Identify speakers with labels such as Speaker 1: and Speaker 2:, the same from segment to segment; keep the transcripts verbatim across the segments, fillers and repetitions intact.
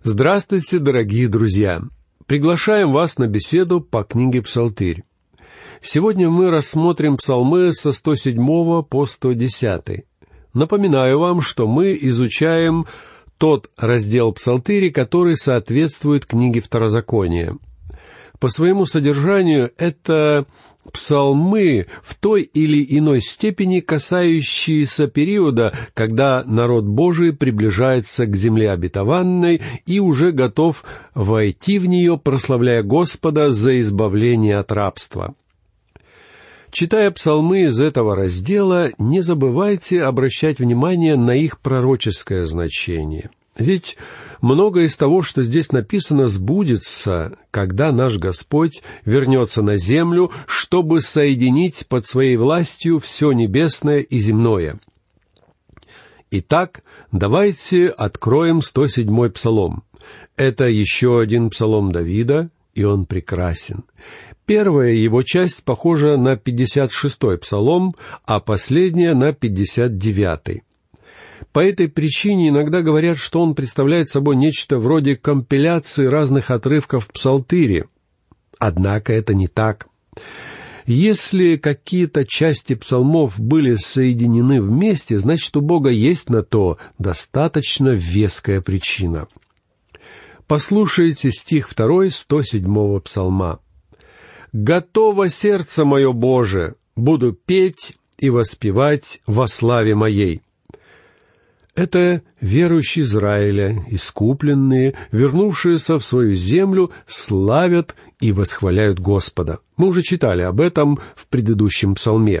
Speaker 1: Здравствуйте, дорогие друзья! Приглашаем вас на беседу по книге «Псалтырь». Сегодня мы рассмотрим псалмы со сто седьмого по сто десятый. Напоминаю вам, что мы изучаем тот раздел Псалтыри, который соответствует книге Второзакония. По своему содержанию это псалмы в той или иной степени касающиеся периода, когда народ Божий приближается к земле обетованной и уже готов войти в нее, прославляя Господа за избавление от рабства. Читая псалмы из этого раздела, не забывайте обращать внимание на их пророческое значение. Ведь многое из того, что здесь написано, сбудется, когда наш Господь вернется на землю, чтобы соединить под своей властью все небесное и земное. Итак, давайте откроем сто седьмой псалом. Это еще один псалом Давида, и он прекрасен. Первая его часть похожа на пятьдесят шестой псалом, а последняя на пятьдесят девятый. По этой причине иногда говорят, что он представляет собой нечто вроде компиляции разных отрывков в Псалтыре. Однако это не так. Если какие-то части псалмов были соединены вместе, значит, у Бога есть на то достаточно веская причина. Послушайте стих второй сто седьмого псалма. «Готово сердце мое, Боже, буду петь и воспевать во славе моей». Это верующие Израиля, искупленные, вернувшиеся в свою землю, славят и восхваляют Господа. Мы уже читали об этом в предыдущем псалме.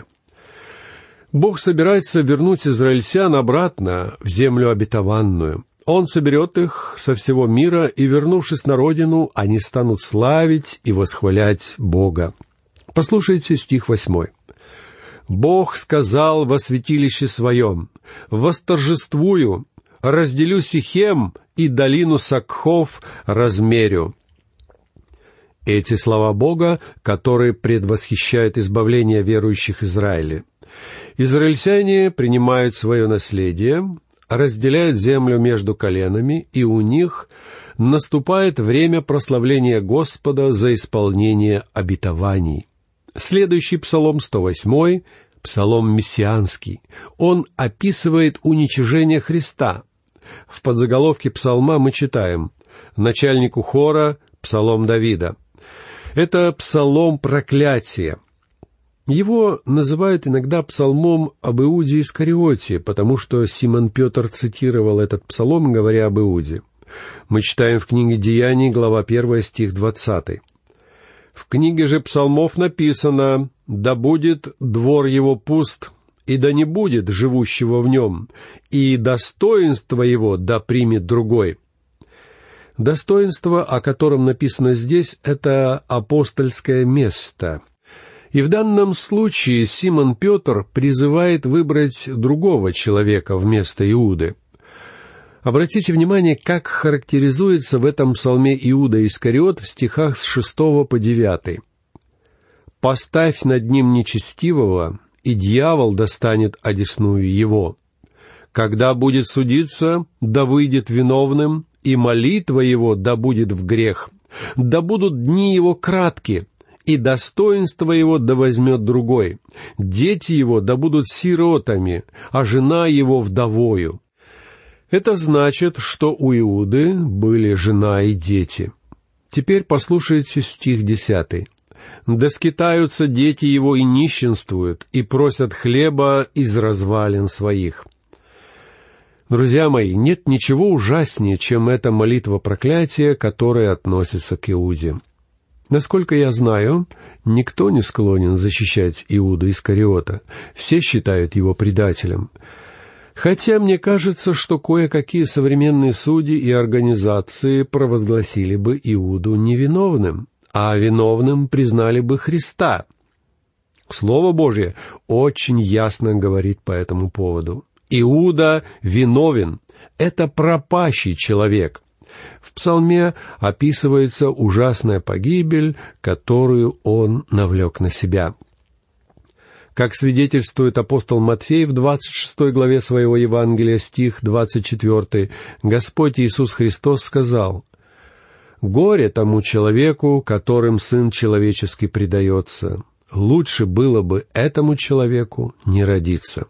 Speaker 1: Бог собирается вернуть израильтян обратно в землю обетованную. Он соберет их со всего мира, и, вернувшись на родину, они станут славить и восхвалять Бога. Послушайте стих восьмой. «Бог сказал во святилище своем: восторжествую, разделю Сихем и долину Сакхов размерю». Эти слова Бога, которые предвосхищают избавление верующих Израиля. Израильтяне принимают свое наследие, разделяют землю между коленами, и у них наступает время прославления Господа за исполнение обетований. Следующий псалом, сто восьмой, псалом мессианский. Он описывает уничижение Христа. В подзаголовке псалма мы читаем: начальнику хора псалом Давида. Это псалом проклятия. Его называют иногда псалмом об Иуде Искариоте, потому что Симон Петр цитировал этот псалом, говоря об Иуде. Мы читаем в книге Деяний, глава первая, стих двадцатый. В книге же псалмов написано: «Да будет двор его пуст, и да не будет живущего в нем, и достоинство его да примет другой». Достоинство, о котором написано здесь, это апостольское место. И в данном случае Симон Петр призывает выбрать другого человека вместо Иуды. Обратите внимание, как характеризуется в этом псалме Иуда Искариот в стихах с шестого по девятый. «Поставь над ним нечестивого, и дьявол достанет одесную его. Когда будет судиться, да выйдет виновным, и молитва его да будет в грех. Да будут дни его кратки, и достоинство его да возьмет другой. Дети его да будут сиротами, а жена его вдовою». Это значит, что у Иуды были жена и дети. Теперь послушайте стих десятый. «Да скитаются дети его и нищенствуют, и просят хлеба из развалин своих». Друзья мои, нет ничего ужаснее, чем эта молитва проклятия, которая относится к Иуде. Насколько я знаю, никто не склонен защищать Иуду Искариота. Все считают его предателем. Хотя мне кажется, что кое-какие современные судьи и организации провозгласили бы Иуду невиновным, а виновным признали бы Христа. Слово Божье очень ясно говорит по этому поводу. Иуда виновен. Это пропащий человек. В псалме описывается ужасная погибель, которую он навлек на себя. Как свидетельствует апостол Матфей в двадцать шестой главе своего Евангелия, стих двадцать четвёртый, Господь Иисус Христос сказал: «Горе тому человеку, которым Сын Человеческий предается. Лучше было бы этому человеку не родиться».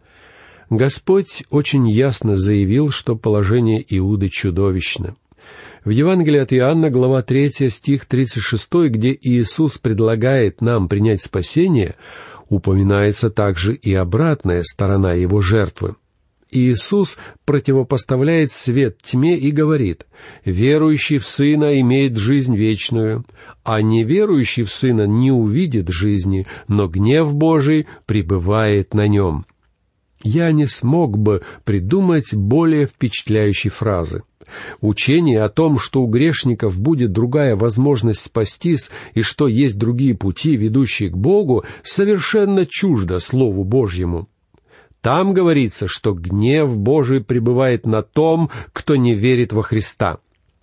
Speaker 1: Господь очень ясно заявил, что положение Иуды чудовищно. В Евангелии от Иоанна, глава третья, стих тридцать шестой, где Иисус предлагает нам принять спасение, упоминается также и обратная сторона Его жертвы. Иисус противопоставляет свет тьме и говорит: «Верующий в Сына имеет жизнь вечную, а неверующий в Сына не увидит жизни, но гнев Божий пребывает на нем». Я не смог бы придумать более впечатляющей фразы. Учение о том, что у грешников будет другая возможность спастись и что есть другие пути, ведущие к Богу, совершенно чуждо Слову Божьему. Там говорится, что гнев Божий пребывает на том, кто не верит во Христа.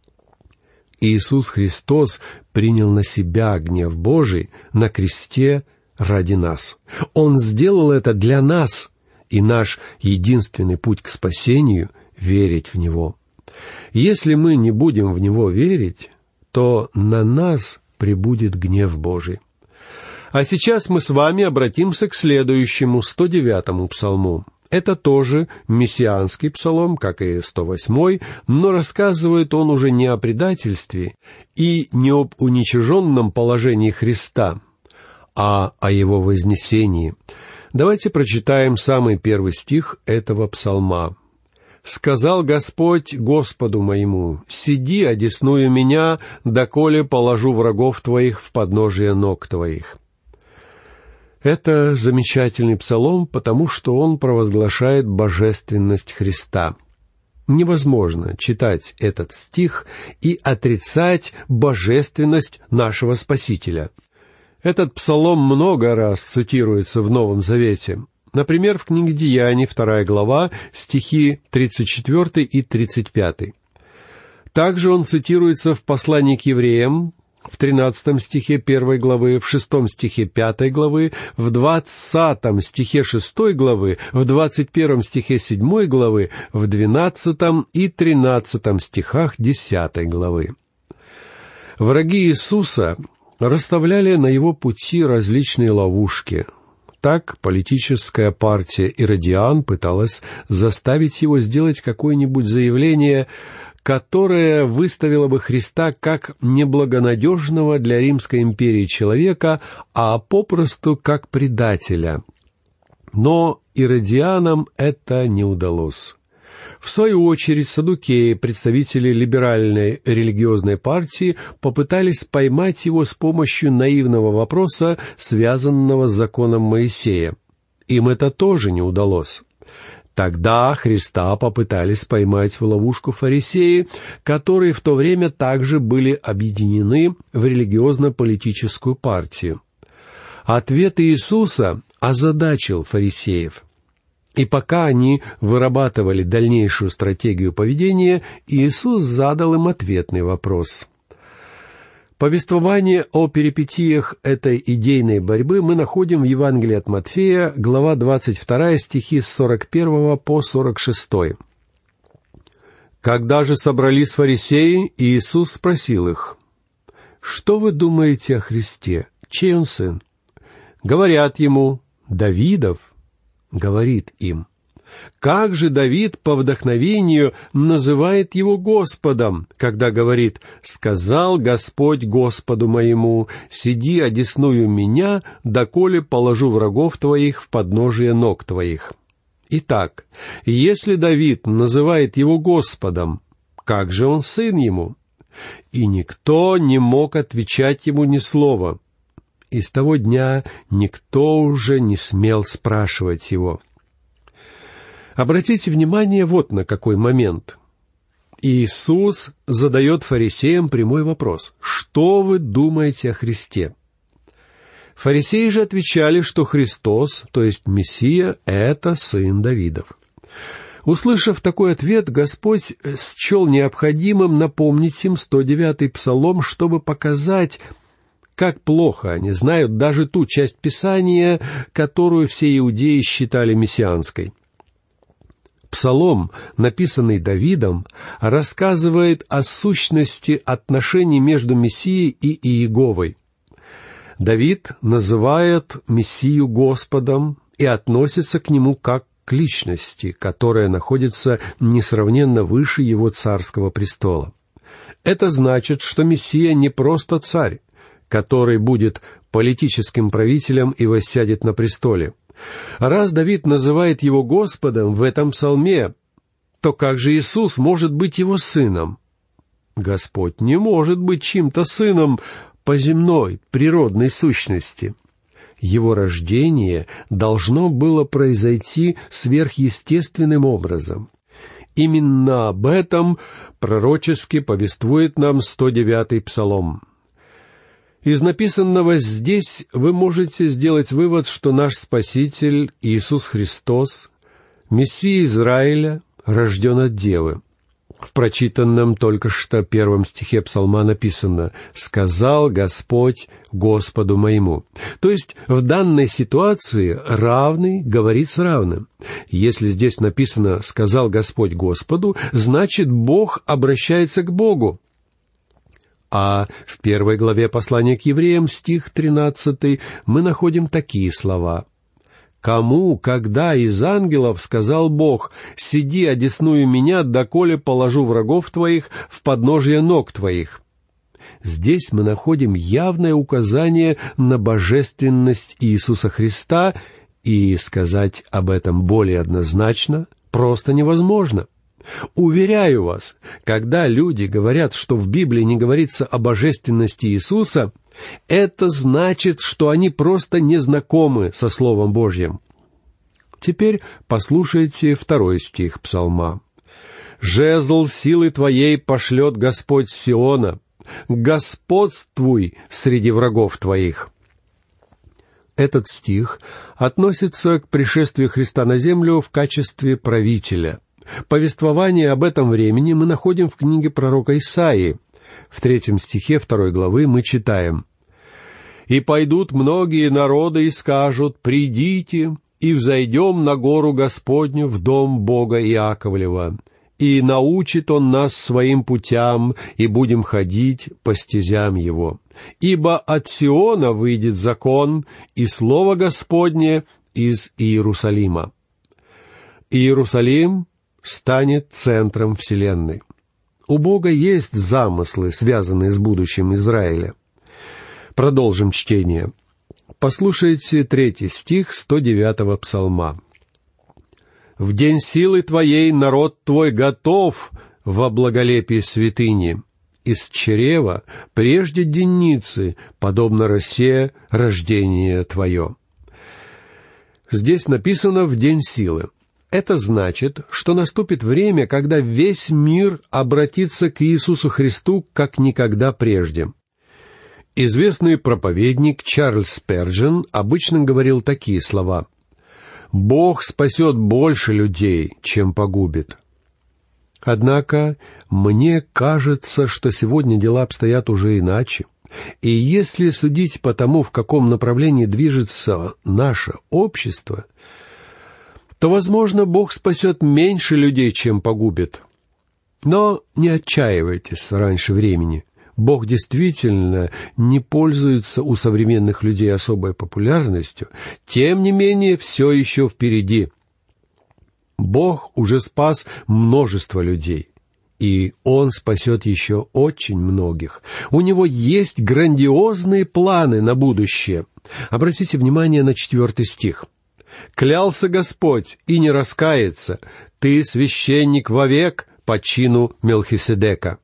Speaker 1: Иисус Христос принял на себя гнев Божий на кресте ради нас. Он сделал это для нас, и наш единственный путь к спасению — верить в Него. Если мы не будем в Него верить, то на нас прибудет гнев Божий. А сейчас мы с вами обратимся к следующему, сто девятому псалму. Это тоже мессианский псалом, как и сто восьмой, но рассказывает он уже не о предательстве и не об уничиженном положении Христа, а о Его вознесении. Давайте прочитаем самый первый стих этого псалма. «Сказал Господь Господу моему: сиди, одесную меня, доколе положу врагов твоих в подножие ног твоих». Это замечательный псалом, потому что он провозглашает божественность Христа. Невозможно читать этот стих и отрицать божественность нашего Спасителя. Этот псалом много раз цитируется в Новом Завете. Например, в книге Деяний, вторая глава, стихи тридцать четвёртый и тридцать пятый. Также он цитируется в послании к евреям, в тринадцатом стихе первой главы, в шестом стихе пятой главы, в двадцатом стихе шестой главы, в двадцать первом стихе седьмой главы, в двенадцатом и тринадцатом стихах десятой главы. Враги Иисуса расставляли на Его пути различные ловушки. Так политическая партия Иродиан пыталась заставить Его сделать какое-нибудь заявление, которое выставило бы Христа как неблагонадежного для Римской империи человека, а попросту как предателя. Но Иродианам это не удалось. В свою очередь, саддукеи, представители либеральной религиозной партии, попытались поймать Его с помощью наивного вопроса, связанного с законом Моисея. Им это тоже не удалось. Тогда Христа попытались поймать в ловушку фарисеи, которые в то время также были объединены в религиозно-политическую партию. Ответ Иисуса озадачил фарисеев. И пока они вырабатывали дальнейшую стратегию поведения, Иисус задал им ответный вопрос. Повествование о перипетиях этой идейной борьбы мы находим в Евангелии от Матфея, глава двадцать вторая, стихи с сорок первого по сорок шестой. «Когда же собрались фарисеи, Иисус спросил их: «Что вы думаете о Христе? Чей он сын?» Говорят ему: «Давидов». Говорит им: «Как же Давид по вдохновению называет его Господом, когда говорит: «Сказал Господь Господу моему: сиди, одесную меня, доколе положу врагов твоих в подножие ног твоих». Итак, если Давид называет его Господом, как же он сын ему?» И никто не мог отвечать ему ни слова. И с того дня никто уже не смел спрашивать его. Обратите внимание вот на какой момент. Иисус задает фарисеям прямой вопрос: «Что вы думаете о Христе?» Фарисеи же отвечали, что Христос, то есть Мессия, — это сын Давидов. Услышав такой ответ, Господь счел необходимым напомнить им сто девятый псалом, чтобы показать, Как плохо они знают даже ту часть Писания, которую все иудеи считали мессианской. Псалом, написанный Давидом, рассказывает о сущности отношений между Мессией и Иеговой. Давид называет Мессию Господом и относится к нему как к личности, которая находится несравненно выше его царского престола. Это значит, что Мессия не просто царь, который будет политическим правителем и воссядет на престоле. Раз Давид называет его Господом в этом псалме, то как же Иисус может быть его сыном? Господь не может быть чьим-то сыном по земной, природной сущности. Его рождение должно было произойти сверхъестественным образом. Именно об этом пророчески повествует нам сто девятый псалом. Из написанного здесь вы можете сделать вывод, что наш Спаситель Иисус Христос, Мессия Израиля, рожден от Девы. В прочитанном только что первом стихе псалма написано «Сказал Господь Господу моему». То есть в данной ситуации равный говорит с равным. Если здесь написано «Сказал Господь Господу», значит Бог обращается к Богу. А в первой главе послания к евреям, стих тринадцатый, мы находим такие слова. «Кому, когда из ангелов сказал Бог, сиди, одесную меня, доколе положу врагов твоих в подножие ног твоих». Здесь мы находим явное указание на божественность Иисуса Христа, и сказать об этом более однозначно просто невозможно. Уверяю вас, когда люди говорят, что в Библии не говорится о божественности Иисуса, это значит, что они просто не знакомы со Словом Божьим. Теперь послушайте второй стих псалма. «Жезл силы твоей пошлет Господь с Сиона, господствуй среди врагов твоих». Этот стих относится к пришествию Христа на землю в качестве правителя. Повествование об этом времени мы находим в книге пророка Исаии. В третьем стихе второй главы мы читаем: «И пойдут многие народы и скажут: придите, и взойдем на гору Господню в дом Бога Иаковлева, и научит Он нас своим путям, и будем ходить по стезям Его. Ибо от Сиона выйдет закон, и слово Господне из Иерусалима». Иерусалим станет центром вселенной. У Бога есть замыслы, связанные с будущим Израиля. Продолжим чтение. Послушайте третий стих сто девятого псалма. «В день силы твоей народ твой готов во благолепии святыни. Из чрева прежде денницы, подобно росе, рождение твое». Здесь написано «в день силы». Это значит, что наступит время, когда весь мир обратится к Иисусу Христу как никогда прежде. Известный проповедник Чарльз Сперджен обычно говорил такие слова: «Бог спасет больше людей, чем погубит». Однако мне кажется, что сегодня дела обстоят уже иначе. И если судить по тому, в каком направлении движется наше общество, то, возможно, Бог спасет меньше людей, чем погубит. Но не отчаивайтесь раньше времени. Бог действительно не пользуется у современных людей особой популярностью, тем не менее, все еще впереди. Бог уже спас множество людей, и Он спасет еще очень многих. У Него есть грандиозные планы на будущее. Обратите внимание на четвертый стих. «Клялся Господь и не раскается, ты священник вовек по чину Мелхиседека».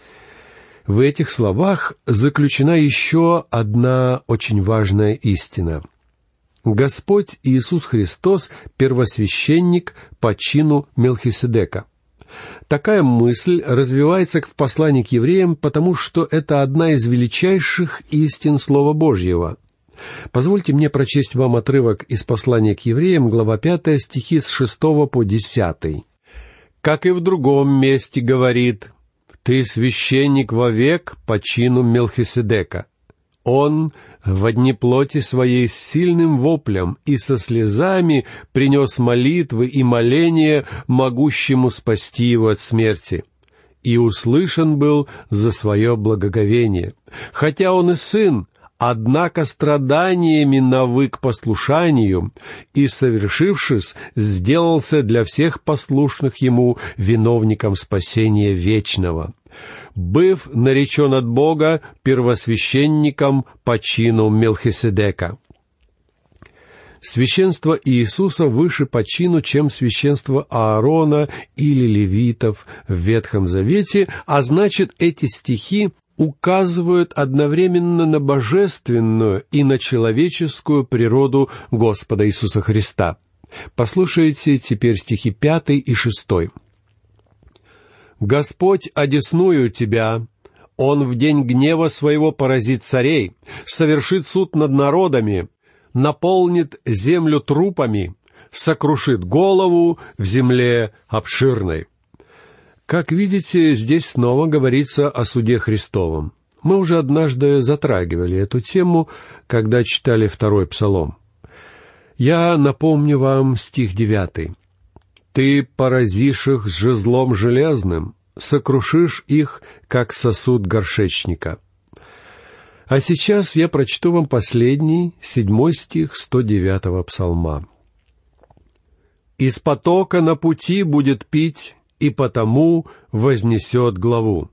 Speaker 1: В этих словах заключена еще одна очень важная истина. Господь Иисус Христос — первосвященник по чину Мелхиседека. Такая мысль развивается в послании к евреям, потому что это одна из величайших истин Слова Божьего. Позвольте мне прочесть вам отрывок из послания к евреям, глава пятая, стихи с шестого по десятый. «Как и в другом месте говорит: ты священник вовек по чину Мелхиседека. Он во дни плоти своей с сильным воплем и со слезами принес молитвы и моления могущему спасти его от смерти. И услышан был за свое благоговение. Хотя он и сын, однако страданиями навык послушанию, и, совершившись, сделался для всех послушных ему виновником спасения вечного, быв наречен от Бога первосвященником по чину Мелхиседека. Священство Иисуса выше по чину, чем священство Аарона или левитов в Ветхом Завете, а значит, эти стихи указывают одновременно на божественную и на человеческую природу Господа Иисуса Христа. Послушайте теперь стихи пятый и шестой. «Господь одесную тебя, Он в день гнева своего поразит царей, совершит суд над народами, наполнит землю трупами, сокрушит голову в земле обширной». Как видите, здесь снова говорится о суде Христовом. Мы уже однажды затрагивали эту тему, когда читали второй псалом. Я напомню вам стих девятый. «Ты поразишь их с жезлом железным, сокрушишь их, как сосуд горшечника». А сейчас я прочту вам последний, седьмой стих сто девятого псалма. «Из потока на пути будет пить, и потому вознесет главу».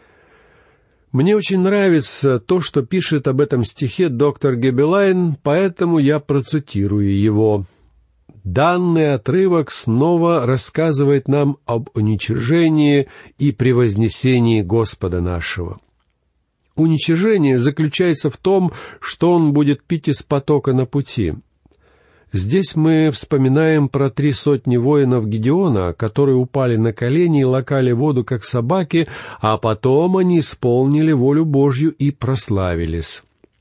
Speaker 1: Мне очень нравится то, что пишет об этом стихе доктор Гебелайн, поэтому я процитирую его. Данный отрывок снова рассказывает нам об уничижении и превознесении Господа нашего. Уничижение заключается в том, что Он будет пить из потока на пути. Здесь мы вспоминаем про три сотни воинов Гедеона, которые упали на колени и лакали воду, как собаки, а потом они исполнили волю Божью и прославились.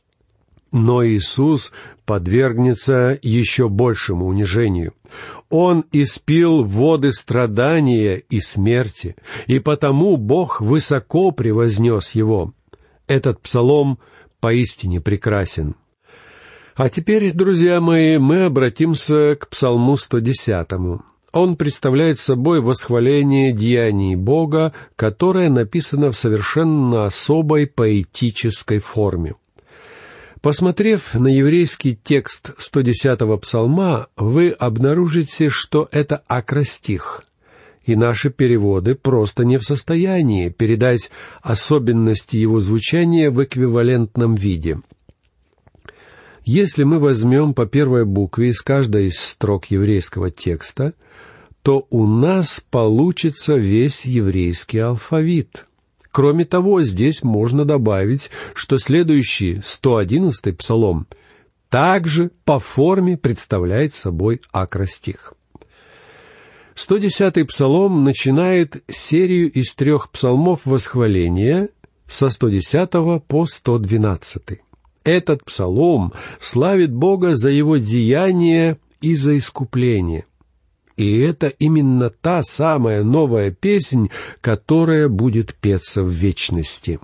Speaker 1: Но Иисус подвергнется еще большему унижению. Он испил воды страдания и смерти, и потому Бог высоко превознес Его. Этот псалом поистине прекрасен. А теперь, друзья мои, мы обратимся к Псалму сто десятому. Он представляет собой восхваление деяний Бога, которое написано в совершенно особой поэтической форме. Посмотрев на еврейский текст сто десятого псалма, вы обнаружите, что это акростих, и наши переводы просто не в состоянии передать особенности его звучания в эквивалентном виде. Если мы возьмем по первой букве из каждой из строк еврейского текста, то у нас получится весь еврейский алфавит. Кроме того, здесь можно добавить, что следующий, сто одиннадцатый псалом, также по форме представляет собой акростих. сто десятый псалом начинает серию из трех псалмов восхваления со сто десятого по сто двенадцатый. Этот псалом славит Бога за Его деяния и за искупление. И это именно та самая новая песнь, которая будет петься в вечности.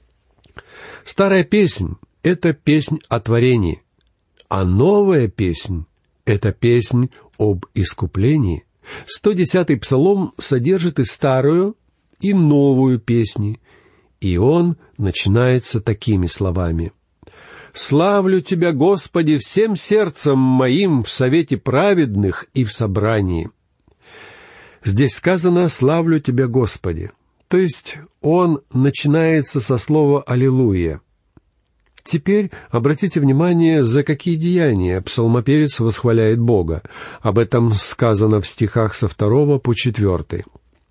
Speaker 1: Старая песнь — это песнь о творении, а новая песнь — это песнь об искуплении. сто десятый псалом содержит и старую, и новую песни, и он начинается такими словами: «Славлю Тебя, Господи, всем сердцем моим в совете праведных и в собрании». Здесь сказано «славлю Тебя, Господи», то есть он начинается со слова «Аллилуйя». Теперь обратите внимание, за какие деяния псалмопевец восхваляет Бога. Об этом сказано в стихах со второго по четвертый.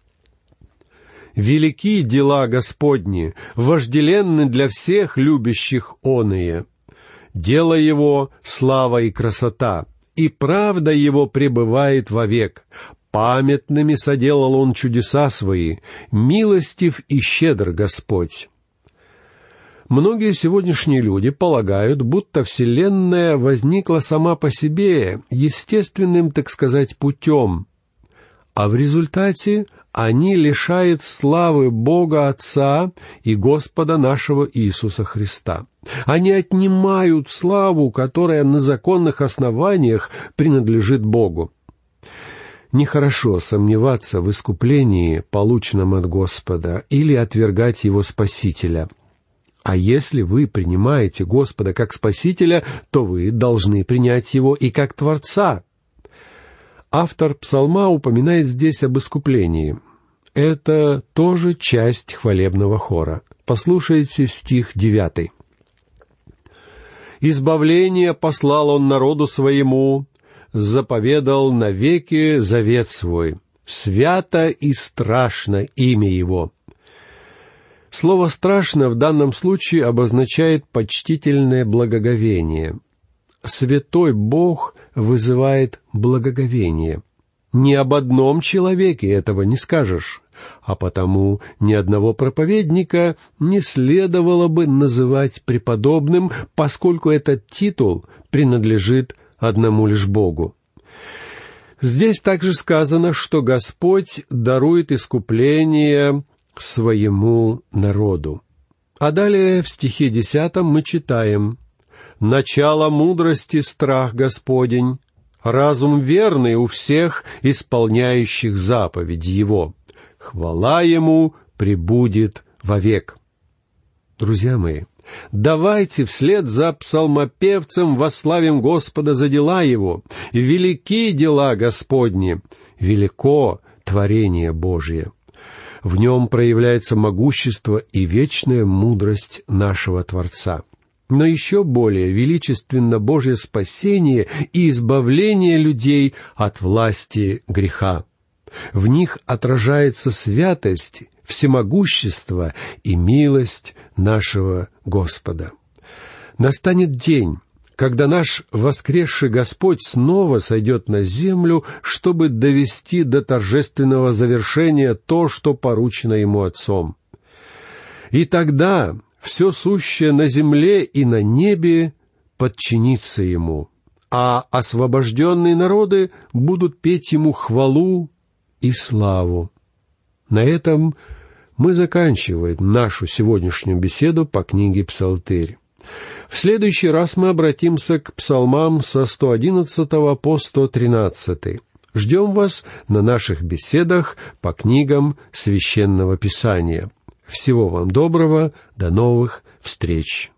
Speaker 1: «Велики дела Господни, вожделенны для всех любящих оные. Дело Его — слава и красота, и правда Его пребывает вовек. Памятными соделал Он чудеса Свои, милостив и щедр Господь». Многие сегодняшние люди полагают, будто Вселенная возникла сама по себе, естественным, так сказать, путем, а в результате они лишают славы Бога Отца и Господа нашего Иисуса Христа. Они отнимают славу, которая на законных основаниях принадлежит Богу. Нехорошо сомневаться в искуплении, полученном от Господа, или отвергать Его Спасителя. А если вы принимаете Господа как Спасителя, то вы должны принять Его и как Творца. Автор псалма упоминает здесь об искуплении. Это тоже часть хвалебного хора. Послушайте стих девятый. «Избавление послал Он народу своему, заповедал навеки завет свой. Свято и страшно имя Его». Слово «страшно» в данном случае обозначает почтительное благоговение. Святой Бог вызывает благоговение. Ни об одном человеке этого не скажешь, а потому ни одного проповедника не следовало бы называть преподобным, поскольку этот титул принадлежит одному лишь Богу. Здесь также сказано, что Господь дарует искупление своему народу. А далее в стихе десятом мы читаем: «Начало мудрости — страх Господень, разум верный у всех, исполняющих заповеди Его. Хвала Ему пребудет вовек». Друзья мои, давайте вслед за псалмопевцем восславим Господа за дела Его. Велики дела Господни, велико творение Божие. В нем проявляется могущество и вечная мудрость нашего Творца. Но еще более величественно Божье спасение и избавление людей от власти греха. В них отражается святость, всемогущество и милость нашего Господа. Настанет день, когда наш воскресший Господь снова сойдет на землю, чтобы довести до торжественного завершения то, что поручено Ему Отцом. И тогда все сущее на земле и на небе подчинится Ему, а освобожденные народы будут петь Ему хвалу и славу. На этом мы заканчиваем нашу сегодняшнюю беседу по книге «Псалтырь». В следующий раз мы обратимся к псалмам со сто одиннадцатого по сто тринадцатый. Ждем вас на наших беседах по книгам Священного Писания. Всего вам доброго, до новых встреч!